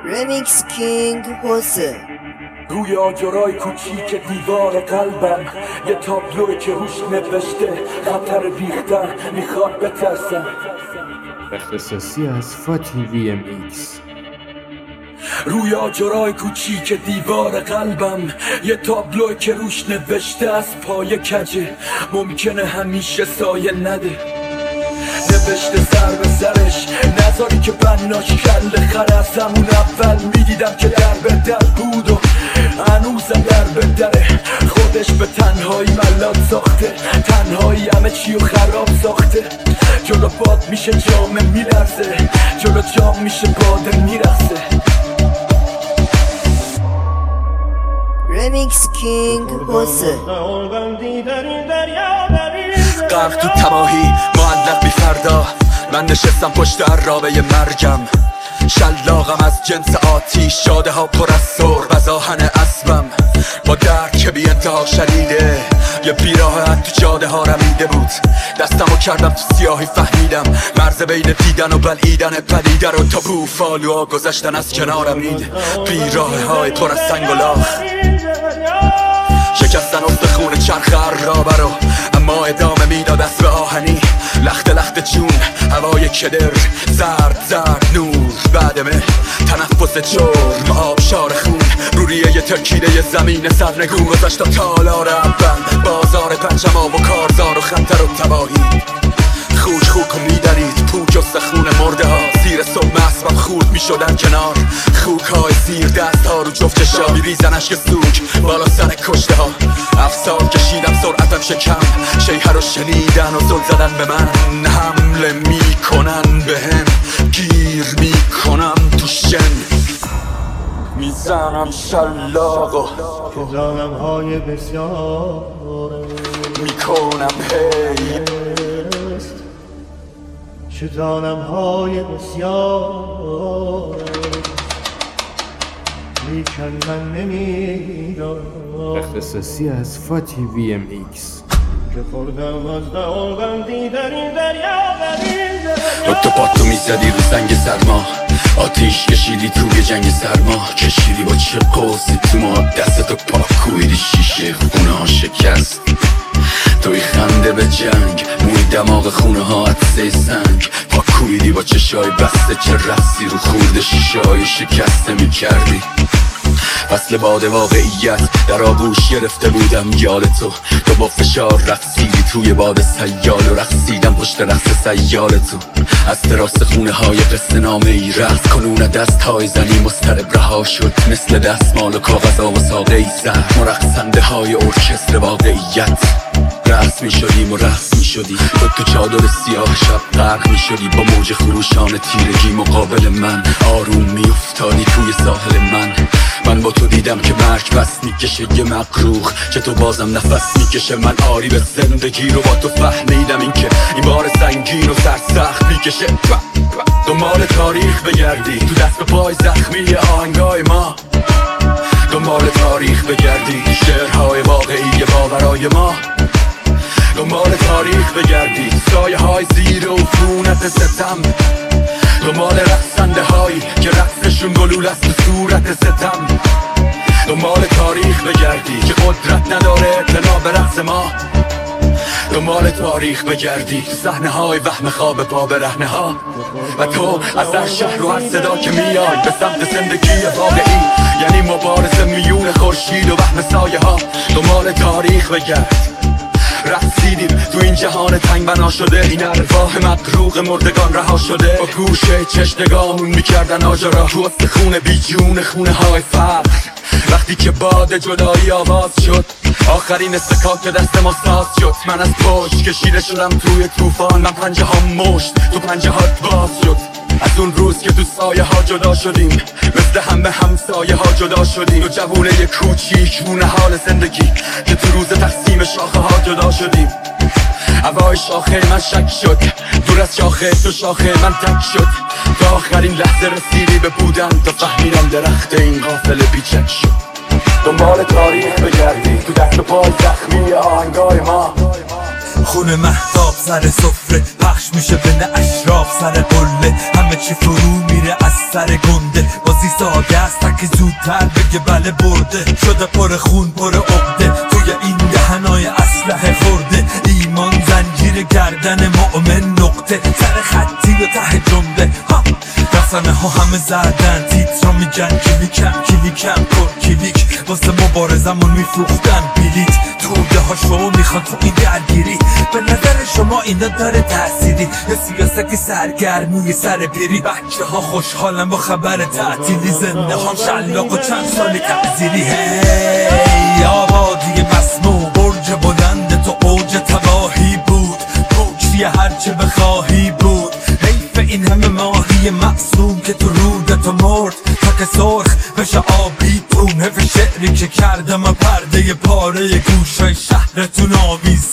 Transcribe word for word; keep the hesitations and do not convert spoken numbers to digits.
رمیکس کینگ حسین. روی آجرای کوچیک دیوار قلبم یه تابلوی که روش نوشته خطر ریختن میخواد بترسم. اختصاصی از فاتی وی ام ایکس. روی آجرای کوچیک دیوار قلبم یه تابلوی که روش نوشته از پای کجه ممکنه همیشه سایه نده. نوشته سر به سرش نذاری که بناش کل خر. از همون اول میدیدم که در به در بود و هنوزم در به دره. خودش به تنهایی ملات ساخته، تنهایی همه چی و خراب ساخته. جلو باد میشه جامه میلرزه، جلو جام میشه باده میرخصه. رمیکس کینگ حسین. غرق تو تباهی معلق بی فردا، من نشستم پشت عرابه مرگم. شلاقم از جنس آتیش، شاده ها پر از سرب از آهن اسبم. با درد که بی انتها شدیده یه بیراه تو جاده ها رمیده بود. دستمو کردم تو سیاهی، فهمیدم مرز بین دیدن و بلعیدن پدیده رو. تا بوفالوها گذشتن از کنارم، این بیراه های پر از سنگ و لاخ. شکستن استخون چرخ عرابه رو، اما ادامه میداد اسب آهنی. لخت لخت جون هوای کدر، زرد زرد نور بعدمه تنفس جرم، آبشار خون روریه ترکیده زمین سرنگون. گذاشتم تالار اول، بازار پنجما و کارزار و خطر و تباهی. خوک خوک و میدرید پوک و سخون مرده ها، زیر صبح اسبم خورد میشدن کنار. خوک های زیر دست ها رو جفت چشا میریزن اشک سوک بالا سر کشته ها. افسار کشیدم سرعتم شکم، شیهه رو شنیدن و زل زدن به من. حمله میکنن به هم، گیر میکنم تو شن. میزنم شلاقو ظالم های بسیار میکنم هی شتانم های بسیار، لیکن من نمیدانم اختصاصی از فاتی وی ام ایکس. که خوردم از داغندی در این دریا بریده. تو پاتو میزدی رو سنگ سرما، آتیش کشیدی توی جنگ سرما. کشیدی با چه قوسی تو ما، دستتو پاکویدی شیشه خونه ها شکست. توی خنده به جنگ، موی دماغ خونه ها عطسه سنگ. پاکویدی با چشای بسته که رسی رو خورده شیشای شکسته میکردی. فصل باد واقعیت در آغوش گرفته بودم یاد تو. تو با فشار رقصیدی توی باد سیال و رقصیدم پشت رقص سیال تو. از تراس خونه های قصه نامه ای رقص کنون دست های زنی مسترب رها شد. مثل دستمال و کاغذ و ساقه ای سر مرقصنده های ارکستر واقعیت. رقص می شدیم و رقص می شدی تو تو چادر سیاه شب غرق می شدی. با موج خروشان تیرگی مقابل من آروم می افتادی توی ساحل من. من با تو دیدم که مرگ بس میکشه یه مقروخ، که تو بازم نفس میکشه. من آری به زندگی رو با تو فهمیدم، این که این بار سنگین و سرسخت میکشه. دنبال تاریخ بگردی تو دست و پای زخمی آهنگای ما. دنبال تاریخ بگردی شعرهای واقعی باورای ما. دنبال تاریخ بگردی سایه های زیر و عفونت ستم. دنبال رقصنده هایی که رقصشون گلول است تو صورت ستم. دنبال تاریخ بگردی که قدرت نداره اعتنا به رقص ما. دنبال تاریخ بگردی تو صحنه های وهم خواب پا برهنه ها. و تو از هر شهر و هر صدا که میای به سمت زندگی واقعی، یعنی مبارزه میون خورشید و وهم سایه ها. دنبال تاریخ بگرد، رقصیدیم تو این جهان تنگ بنا شده. این ارواح مقروق مردگان رها شده. با گوشه چشم نگاهمون میکردن آجرا تو استخونه بی جون خونه های فقر. وقتی که باد جدایی آواز شد، آخرین استکاک دست ما ساز شد. من از پشت کشیده شدم توی طوفان، من پنجه ها مشت تو پنجه هات باز شد. از اون روز که تو سایه ها جدا شدیم، مثل همه همسایه ها جدا شدیم. دو جوونه یه کوچیک مونه حال زندگی که تو روز تقسیم شاخه ها جدا شدیم. هوای شاخه من شک شد، دور از شاخه تو شاخه من تک شد. تا آخرین لحظه رسیدی به بودن، تا فهمیدم درخت این قافله بیچک شد. دنبال تاریخ بگردی تو دست و پای زخمی آهنگای ما. خونه مهتاب سر سفره پخش میشه بین اشراف سر قله، همه چی فرو میره از سر گنده بازی ساده است تک زودتر بگه بله برده شده پر خون پر عقده توی این دهنای اسلحه خورده ایمان زنجیر گردن مؤمن نقطه سر خطی و ته جمله ها رسانه ها همه زدن تیتر میگن کلیکم کلیکم پر کلیک واسه مبارزمون میفروختن بلیت توده ها شو میخوان تو این درگیری به نظر شما اینا داره تأثیری یا سیاستی سرگرمی سر پیری بچه ها خوشحالن با خبر تعطیلی زنده ها شلاق و چند سالی تعذیری هی آبادی مسموم برج بلند تو اوج تباهی بود پوچی هرچه بخواهی بود حیف این همه ماهی معصوم که تو رودتو مرد تا که سرخ بشه آبی تون حیف شعری که کردم پرده پاره گوشای شهرتون آویز